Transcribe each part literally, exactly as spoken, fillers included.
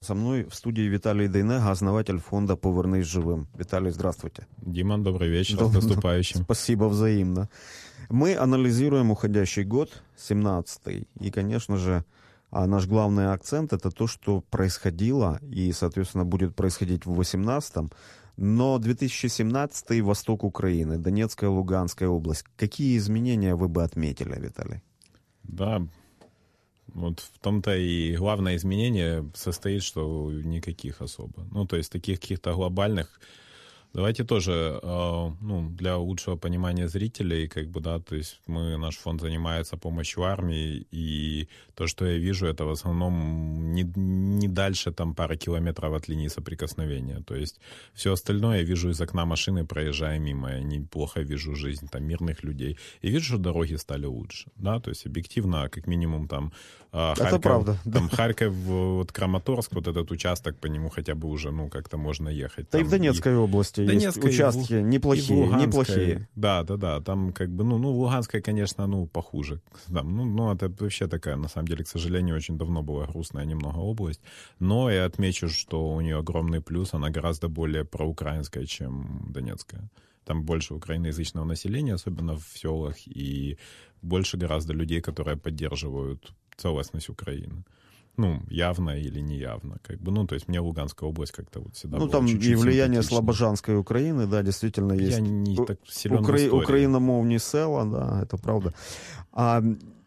Со мной в студии Виталий Дейнега, основатель фонда «Повернись живым». Виталий, здравствуйте. Дима, добрый вечер, Доб... с наступающим. Спасибо взаимно. Мы анализируем уходящий год, семнадцатый, и, конечно же, наш главный акцент — это то, что происходило и, соответственно, будет происходить в восемнадцатом. Но две тысячи семнадцатый — восток Украины, Донецкая, Луганская область. Какие изменения вы бы отметили, Виталий? Да, вот в том-то и главное изменение состоит, что никаких особо. Ну, то есть таких каких-то глобальных. Давайте тоже, э, ну, для лучшего понимания зрителей, как бы, да, то есть мы, наш фонд занимается помощью армии, и то, что я вижу, это в основном не, не дальше там пары километров от линии соприкосновения. То есть все остальное я вижу из окна машины, проезжая мимо. Я неплохо вижу жизнь там мирных людей. И вижу, что дороги стали лучше, да, то есть объективно, как минимум там э, Харьков, это правда. Там Харьков, вот Краматорск, вот этот участок, по нему хотя бы уже, ну, как-то можно ехать. Да там, и в Донецкой и... области. Донецкой, есть участки и, неплохие, и неплохие. Да, да, да. Там как бы, ну, ну, Луганская, конечно, ну, похуже. Там, ну, ну, это вообще такая, на самом деле, к сожалению, очень давно была грустная немного область. Но я отмечу, что у нее огромный плюс, она гораздо более проукраинская, чем Донецкая. Там больше украиноязычного населения, особенно в селах, и больше гораздо людей, которые поддерживают целостность Украины. Ну, явно или неявно, как бы, ну, то есть мне Луганская область как-то вот всегда ну, была там чуть-чуть и влияние симпатичнее. Слобожанской Украины, да, действительно есть. Я не так силен Укра... в истории. Украиномовні села, да, это правда. А,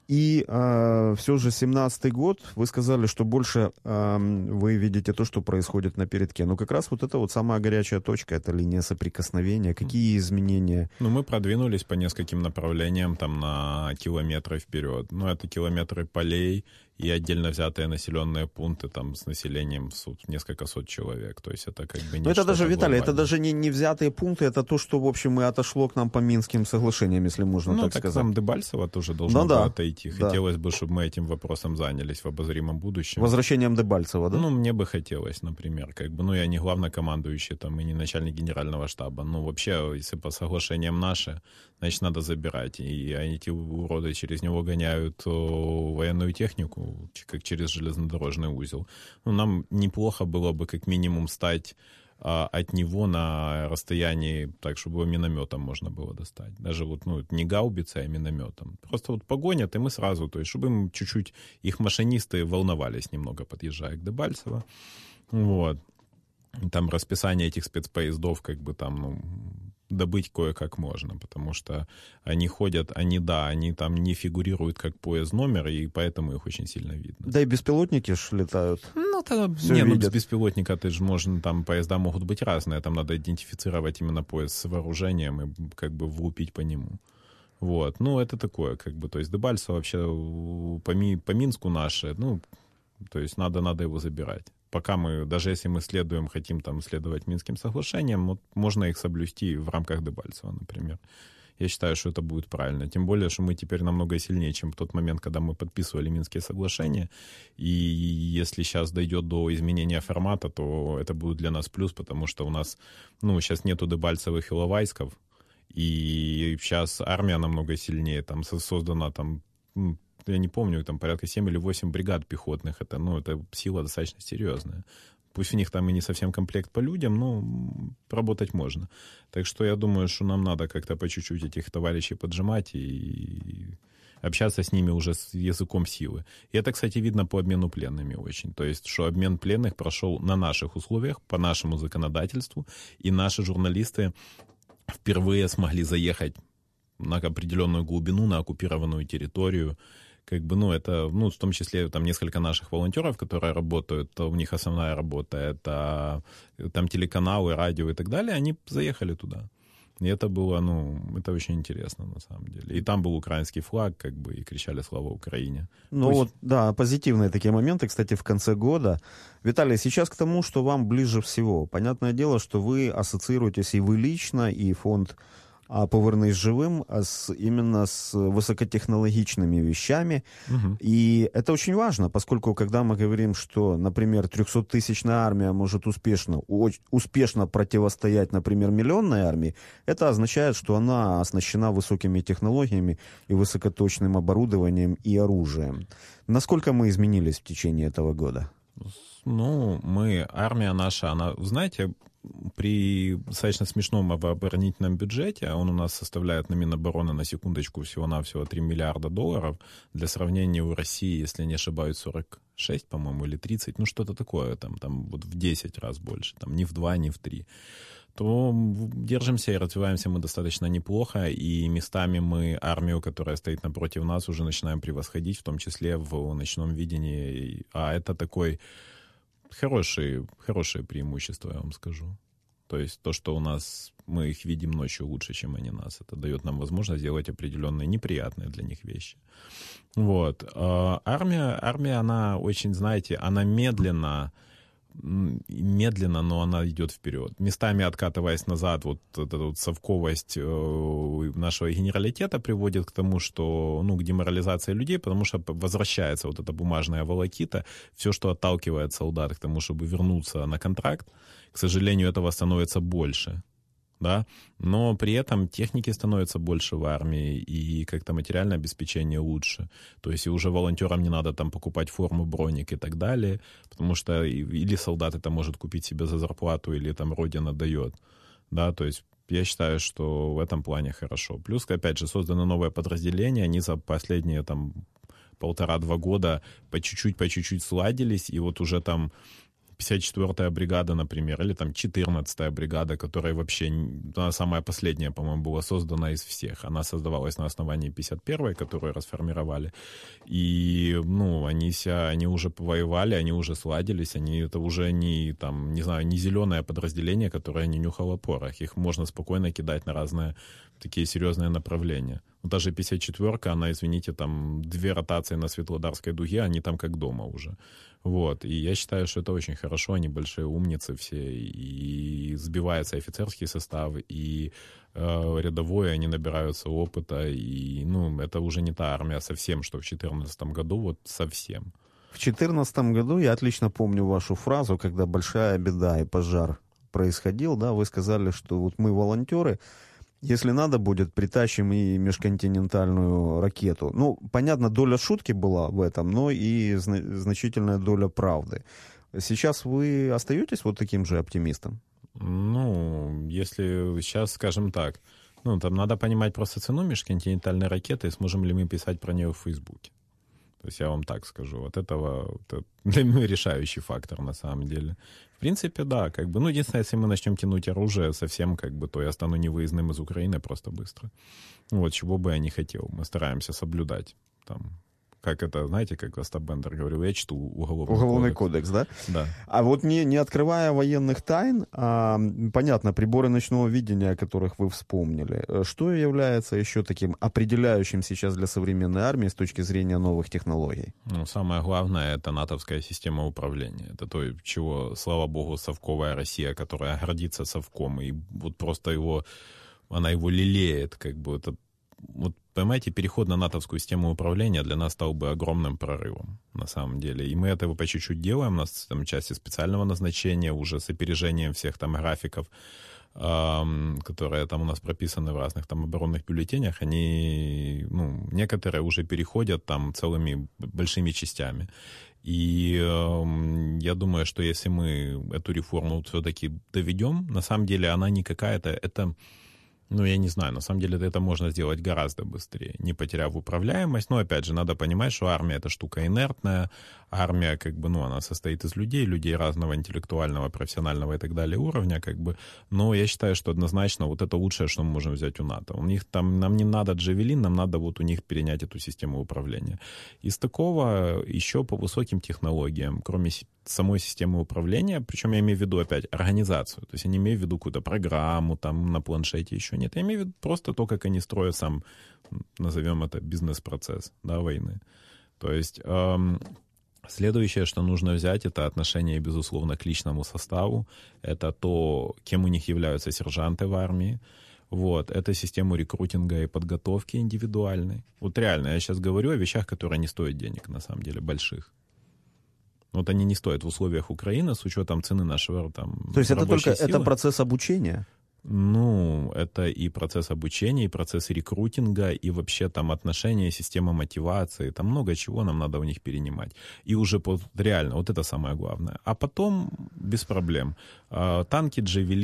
и а, все же семнадцатый год, вы сказали, что больше а, вы видите то, что происходит на передке. Но как раз вот это вот самая горячая точка, это линия соприкосновения. Какие изменения? Ну, мы продвинулись по нескольким направлениям, там, на километры вперед. Ну, это километры полей и отдельно взятые населенные пункты там с населением в несколько сот человек. То есть это как бы не Но это даже, Виталий, глобальное. это даже не, не взятые пункты, это то, что, в общем, и отошло к нам по Минским соглашениям, если можно ну, так, так сказать. Ну, так Дебальцево тоже должно ну, было да, отойти. да. Хотелось бы, чтобы мы этим вопросом занялись в обозримом будущем. Возвращением Дебальцева, да? Ну, мне бы хотелось, например, как бы, ну, я не главнокомандующий там и не начальник генерального штаба. Ну, вообще, если по соглашениям наши, значит, надо забирать. И эти уроды через него гоняют о, военную технику, как через железнодорожный узел. Ну, нам неплохо было бы как минимум стать а, от него на расстоянии, так, чтобы его минометом можно было достать. Даже вот, ну, не гаубицей, а минометом. Просто вот погонят, и мы сразу, то есть, чтобы им чуть-чуть, их машинисты волновались немного, подъезжая к Дебальцево. Вот. Там расписание этих спецпоездов, как бы там, ну, добыть кое-как можно, потому что они ходят, они, да, они там не фигурируют как поезд номер, и поэтому их очень сильно видно. Да и беспилотники ж летают. Ну, то, не, ну, с беспилотника ты же можно, там поезда могут быть разные, там надо идентифицировать именно поезд с вооружением и как бы влупить по нему. Вот, ну, это такое, как бы, то есть Дебальцево вообще по, Ми, по Минску наше, ну, то есть надо, надо его забирать. Пока мы, даже если мы следуем, хотим там следовать Минским соглашениям, вот можно их соблюсти в рамках Дебальцева, например. Я считаю, что это будет правильно. Тем более, что мы теперь намного сильнее, чем в тот момент, когда мы подписывали Минские соглашения. И если сейчас дойдет до изменения формата, то это будет для нас плюс, потому что у нас, ну, сейчас нету Дебальцевых и Иловайсков, и сейчас армия намного сильнее, там создана там... я не помню, там порядка семь или восемь бригад пехотных. Это, ну, это сила достаточно серьезная. Пусть у них там и не совсем комплект по людям, но работать можно. Так что я думаю, что нам надо как-то по чуть-чуть этих товарищей поджимать и общаться с ними уже с языком силы. И это, кстати, видно по обмену пленными очень. То есть, что обмен пленных прошел на наших условиях, по нашему законодательству, и наши журналисты впервые смогли заехать на определенную глубину, на оккупированную территорию. Как бы, ну, это, ну, в том числе там несколько наших волонтеров, которые работают, у них основная работа, это там телеканалы, радио и так далее, они заехали туда. И это было, ну, это очень интересно, на самом деле. И там был украинский флаг, как бы, и кричали «Слава Украине». Ну Пусть... вот, да, позитивные такие моменты, кстати, в конце года. Виталий, сейчас к тому, что вам ближе всего. Понятное дело, что вы ассоциируетесь, и вы лично, и фонд а «Повернись живым» с, именно с высокотехнологичными вещами. Угу. И это очень важно, поскольку когда мы говорим, что, например, трехсоттысячная армия может успешно, успешно противостоять, например, миллионной армии, это означает, что она оснащена высокими технологиями и высокоточным оборудованием и оружием. Насколько мы изменились в течение этого года? Ну, мы, армия наша, она, знаете, при достаточно смешном оборонительном бюджете, он у нас составляет на Минобороны на секундочку всего-навсего три миллиарда долларов. Для сравнения, у России, если не ошибаюсь, сорок шесть, по-моему, или тридцать, ну что-то такое, там, там вот в десять раз больше, там не в два, не в три. То держимся и развиваемся мы достаточно неплохо, и местами мы армию, которая стоит напротив нас, уже начинаем превосходить, в том числе в ночном видении. А это такой хорошее, хорошее преимущество, я вам скажу. То есть то, что у нас, мы их видим ночью лучше, чем они нас, это дает нам возможность сделать определенные неприятные для них вещи. Вот. Армия, армия, она очень, знаете, она медленно, медленно, но она идет вперед. Местами откатываясь назад, вот эта вот совковость нашего генералитета приводит к тому, что, ну, к деморализации людей, потому что возвращается вот эта бумажная волокита, все, что отталкивает солдат к тому, чтобы вернуться на контракт, к сожалению, этого становится больше. Да, но при этом техники становится больше в армии, и как-то материальное обеспечение лучше. То есть и уже волонтерам не надо там покупать форму, броник и так далее, потому что или солдат это может купить себе за зарплату, или там родина дает. Да, то есть я считаю, что в этом плане хорошо. Плюс, опять же, создано новое подразделение, они за последние там полтора-два года по чуть-чуть, по чуть-чуть сладились, и вот уже там пятьдесят четвёртая бригада, например, или там четырнадцатая бригада, которая вообще, она самая последняя, по-моему, была создана из всех. Она создавалась на основании пятьдесят первой, которую расформировали. И, ну, они, ся, они уже повоевали, они уже сладились, они, это уже не, там, не знаю, не зеленое подразделение, которое не нюхало порох. Их можно спокойно кидать на разные такие серьезные направления. Ну, даже пятьдесят четвёрка, она, извините, там две ротации на Светлодарской дуге, они там как дома уже. Вот. И я считаю, что это очень хорошо, они большие умницы все, и сбивается офицерский состав, и э, рядовой, они набираются опыта, и, ну, это уже не та армия совсем, что в две тысячи четырнадцатом году, вот совсем. В две тысячи четырнадцатом году, я отлично помню вашу фразу, когда большая беда и пожар происходил, да, вы сказали, что вот мы волонтеры, если надо будет, притащим и межконтинентальную ракету. Ну, понятно, доля шутки была в этом, но и зна- значительная доля правды. Сейчас вы остаетесь вот таким же оптимистом? Ну, если сейчас, скажем так, ну, там надо понимать просто цену межконтинентальной ракеты, и сможем ли мы писать про нее в Фейсбуке. То есть я вам так скажу. Вот этого это для меня решающий фактор на самом деле. В принципе, да, как бы, ну, единственное, если мы начнем тянуть оружие совсем, как бы, то я стану невыездным из Украины просто быстро. Вот, чего бы я не хотел. Мы стараемся соблюдать там. Как это, знаете, как Остап Бендер говорил, я чту уголовный, уголовный кодекс. кодекс, да? Да. А вот не, не открывая военных тайн, а, понятно, приборы ночного видения, о которых вы вспомнили, что является еще таким определяющим сейчас для современной армии с точки зрения новых технологий? Ну, самое главное — это натовская система управления. Это то, чего, слава богу, совковая Россия, которая гордится совком, и вот просто его, она его лелеет, как бы это. Вот, понимаете, переход на натовскую систему управления для нас стал бы огромным прорывом, на самом деле. И мы этого по чуть-чуть делаем. У нас там части специального назначения, уже с опережением всех там графиков, эм, которые там у нас прописаны в разных там оборонных бюллетенях, они, ну, некоторые уже переходят там целыми большими частями. И э, я думаю, что если мы эту реформу все-таки доведем, на самом деле она не какая-то, это... Ну, я не знаю, на самом деле это можно сделать гораздо быстрее, не потеряв управляемость. Но, опять же, надо понимать, что армия — это штука инертная. Армия, как бы, ну, она состоит из людей, людей разного интеллектуального, профессионального и так далее уровня, как бы. Но я считаю, что однозначно вот это лучшее, что мы можем взять у НАТО. У них там, нам не надо Джавелин, нам надо вот у них перенять эту систему управления. Из такого еще по высоким технологиям, кроме самой системы управления, причем я имею в виду опять организацию, то есть я не имею в виду какую-то программу там на планшете еще нет, я имею в виду просто то, как они строят сам, назовем это, бизнес-процесс, да, войны. То есть эм, следующее, что нужно взять, это отношение, безусловно, к личному составу, это то, кем у них являются сержанты в армии. Вот, это систему рекрутинга и подготовки индивидуальной. Вот реально, я сейчас говорю о вещах, которые не стоят денег, на самом деле, больших. Вот они не стоят в условиях Украины с учетом цены нашего там. То есть это только силы. Это процесс обучения? Ну, это и процесс обучения, и процесс рекрутинга, и вообще там отношения, система мотивации, там много чего нам надо у них перенимать. И уже под, реально, вот это самое главное. А потом без проблем. Танки,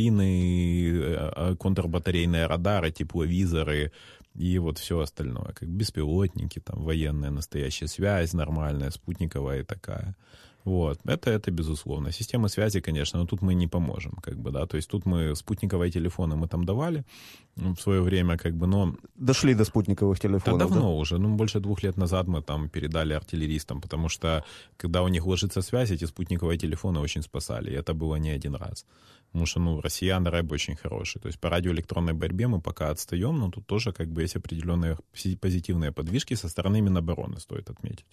джавелины, контрбатарейные радары, тепловизоры и вот все остальное. Как беспилотники, там военная настоящая связь нормальная, спутниковая такая. Вот, это, это безусловно. Система связи, конечно, но тут мы не поможем, как бы, да, то есть тут мы спутниковые телефоны мы там давали в свое время, как бы, но... Дошли до спутниковых телефонов, да? давно да? уже, ну, больше двух лет назад мы там передали артиллеристам, потому что, когда у них ложится связь, эти спутниковые телефоны очень спасали, и это было не один раз. Потому что, ну, россиян рэб очень хороший. То есть по радиоэлектронной борьбе мы пока отстаем, но тут тоже, как бы, есть определенные позитивные подвижки со стороны Минобороны, стоит отметить.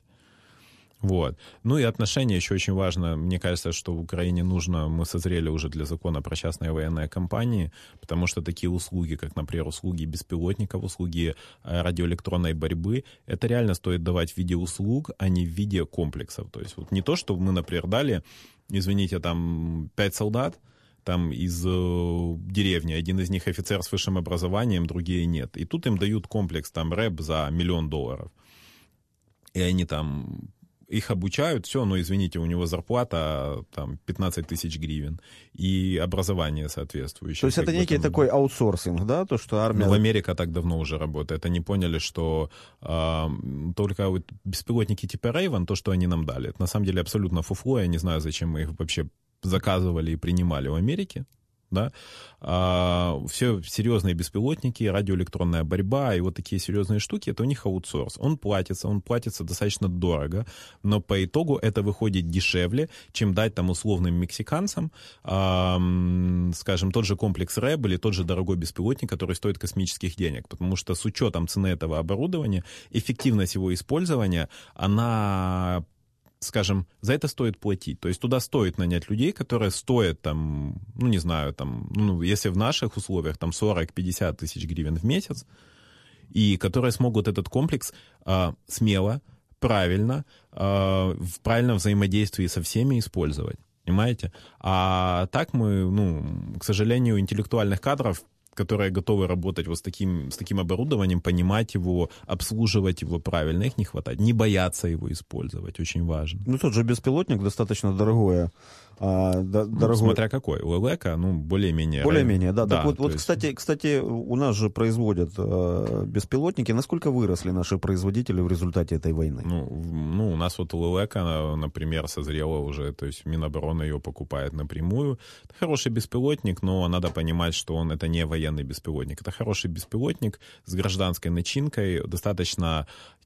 Вот. Ну и отношения еще очень важно. Мне кажется, что в Украине нужно, мы созрели уже для закона про частные военные компании, потому что такие услуги, как, например, услуги беспилотников, услуги радиоэлектронной борьбы, это реально стоит давать в виде услуг, а не в виде комплексов. То есть вот не то, что мы, например, дали, извините, там пять солдат, там из э, деревни, один из них офицер с высшим образованием, другие нет. И тут им дают комплекс там рэп за миллион долларов. И они там... Их обучают, все, но, извините, у него зарплата там пятнадцать тысяч гривен и образование соответствующее. То есть это некий там... такой аутсорсинг, да, то, что армия... Ну, в Америке так давно уже работает. Они поняли, что э, только вот беспилотники типа Raven, то, что они нам дали, это на самом деле абсолютно фуфло, я не знаю, зачем мы их вообще заказывали и принимали в Америке. Да? А, все серьезные беспилотники, радиоэлектронная борьба и вот такие серьезные штуки, это у них аутсорс. Он платится, он платится достаточно дорого, но по итогу это выходит дешевле, чем дать там условным мексиканцам, а, скажем, тот же комплекс рэб или тот же дорогой беспилотник, который стоит космических денег. Потому что с учетом цены этого оборудования, эффективность его использования, она... скажем, за это стоит платить. То есть туда стоит нанять людей, которые стоят там, ну, не знаю, там, ну, если в наших условиях там сорок-пятьдесят тысяч гривен в месяц, и которые смогут этот комплекс а, смело, правильно, а, в правильном взаимодействии со всеми использовать. Понимаете? А так мы, ну, к сожалению, интеллектуальных кадров, которые готовы работать вот с таким, с таким оборудованием, понимать его, обслуживать его правильно, их не хватает. Не бояться его использовать, очень важно. Ну, тот же беспилотник достаточно дорогое. А, до, ну, дорогой... Смотря какой. У ЛЭКа, ну, более-менее... Более-менее, да. да Так вот, вот есть... кстати, кстати, у нас же производят э, беспилотники. Насколько выросли наши производители в результате этой войны? Ну, ну у нас вот ЛЭКа, например, созрела уже, то есть Минобороны ее покупает напрямую. Это хороший беспилотник, но надо понимать, что он это не военный беспилотник. Это хороший беспилотник с гражданской начинкой, достаточно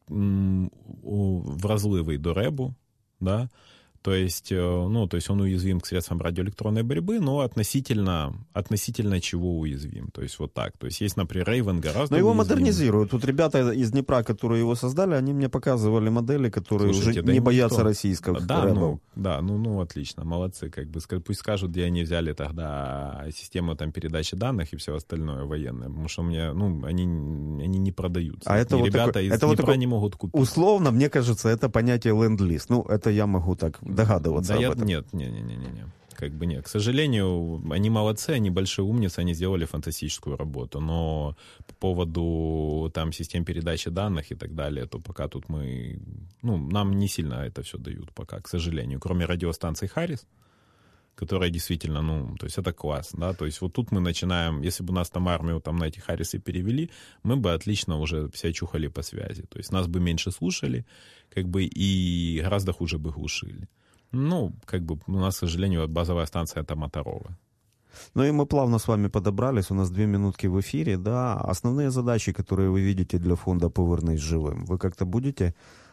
м- вразливый до рэбу, да, то есть, ну, то есть он уязвим к средствам радиоэлектронной борьбы, но относительно, относительно чего уязвим. То есть вот так. То есть есть, например, Raven гораздо Но его уязвим. модернизируют. Тут ребята из Днепра, которые его создали, они мне показывали модели, которые Слушайте, уже да не боятся никто. российского да, рэба. ну, да, ну, ну, отлично, молодцы. Как бы, пусть скажут, где они взяли тогда систему там, передачи данных и все остальное военное. Потому что у меня, ну, они, они не продаются. А это вот ребята такой, из это Днепра вот такой, не могут купить. Условно, мне кажется, это понятие ленд-лиз. Ну, это я могу так догадываться да об я, этом. Нет, не, не, не, не, не. Как бы нет. К сожалению, они молодцы, они большие умницы, они сделали фантастическую работу. Но по поводу там систем передачи данных и так далее, то пока тут мы... Ну, нам не сильно это все дают пока, к сожалению. Кроме радиостанции Харрис, которая действительно, ну, то есть это класс, да, то есть вот тут мы начинаем, если бы нас там армию там на эти Харрисы перевели, мы бы отлично уже все чухали по связи, то есть нас бы меньше слушали, как бы, и гораздо хуже бы глушили. Ну, как бы у нас, к сожалению, базовая станция это Моторола. Ну и мы плавно с вами подобрались, у нас две минутки в эфире, да, основные задачи, которые вы видите для фонда «Повернись живым», вы как-то будете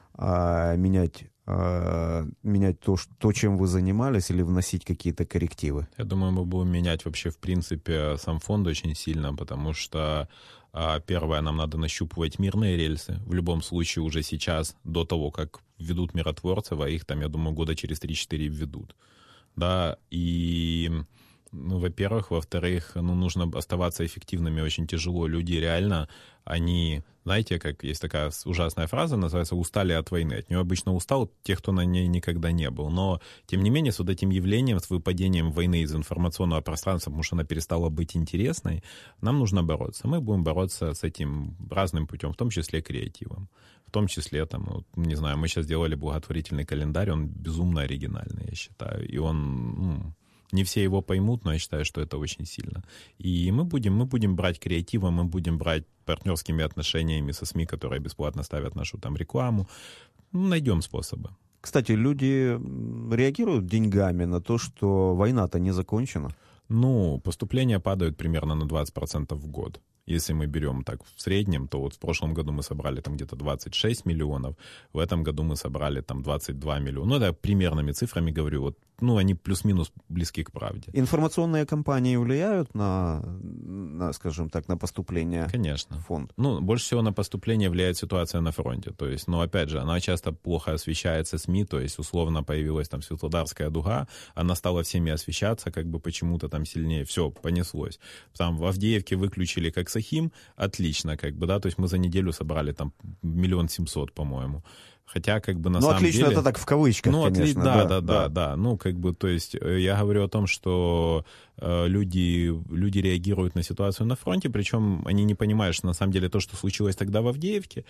а, менять, а, менять то, что, то, чем вы занимались, или вносить какие-то коррективы? Я думаю, мы будем менять вообще, в принципе, сам фонд очень сильно, потому что первое, нам надо нащупывать мирные рельсы. В любом случае уже сейчас, до того, как введут миротворцев, а их там, я думаю, года через три-четыре введут. Да, и Ну, во-первых. Во-вторых, ну, нужно оставаться эффективными очень тяжело. Люди реально, они, знаете, как есть такая ужасная фраза, называется «устали от войны». От нее обычно устал те, кто на ней никогда не был. Но, тем не менее, с вот этим явлением, с выпадением войны из информационного пространства, потому что она перестала быть интересной, нам нужно бороться. Мы будем бороться с этим разным путем, в том числе креативом. В том числе, там, вот, не знаю, мы сейчас делали благотворительный календарь, он безумно оригинальный, я считаю. И он, ну, не все его поймут, но я считаю, что это очень сильно. И мы будем, мы будем брать креативом, мы будем брать партнерскими отношениями со СМИ, которые бесплатно ставят нашу там рекламу. Ну, найдем способы. Кстати, люди реагируют деньгами на то, что война-то не закончена? Ну, поступления падают примерно на двадцать процентов в год. Если мы берем так в среднем, то вот в прошлом году мы собрали там где-то двадцать шесть миллионов, в этом году мы собрали там двадцать два миллиона. Ну, это примерными цифрами говорю, вот, ну, они плюс-минус близки к правде. Информационные кампании влияют на, на, скажем так, на поступление Конечно. в фонд? Ну, больше всего на поступление влияет ситуация на фронте. То есть, ну, опять же, она часто плохо освещается СМИ, то есть, условно, появилась там Светлодарская дуга, она стала всеми освещаться, как бы почему-то там сильнее, все, понеслось. Там в Авдеевке выключили как Сахим, отлично, как бы, да, то есть мы за неделю собрали там миллион семьсот, по-моему. Хотя, как бы, на ну, самом отлично, деле... это так в кавычках, ну, конечно. Отли... Да, да, да, да, да, да. Ну, как бы, то есть, я говорю о том, что э, люди, люди реагируют на ситуацию на фронте, причем они не понимают, что на самом деле то, что случилось тогда в Авдеевке,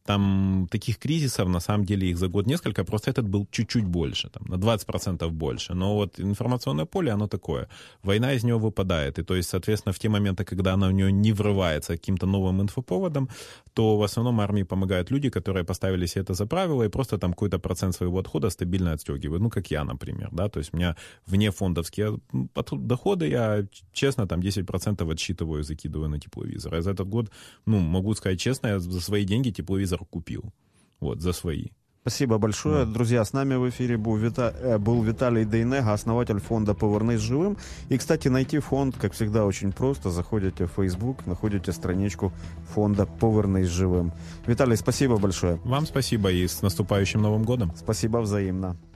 там таких кризисов, на самом деле, их за год несколько, просто этот был чуть-чуть больше, там, на двадцать процентов больше. Но вот информационное поле, оно такое. Война из него выпадает. И, то есть, соответственно, в те моменты, когда она в нее не врывается каким-то новым инфоповодом, то в основном армии помогают люди, которые поставили себе это за правило и просто там какой-то процент своего отхода стабильно отстегивают. Ну, как я, например, да, то есть у меня вне фондовские доходы, я, честно, там десять процентов отсчитываю и закидываю на тепловизор. А за этот год, ну, могу сказать честно, я за свои деньги тепловизор купил. Вот, за свои. Спасибо большое. Да. Друзья, с нами в эфире был, Вита... был Виталий Дейнега, основатель фонда «Повернись живым». И, кстати, найти фонд, как всегда, очень просто. Заходите в Facebook, находите страничку фонда «Повернись живым». Виталий, спасибо большое. Вам спасибо и с наступающим Новым годом. Спасибо взаимно.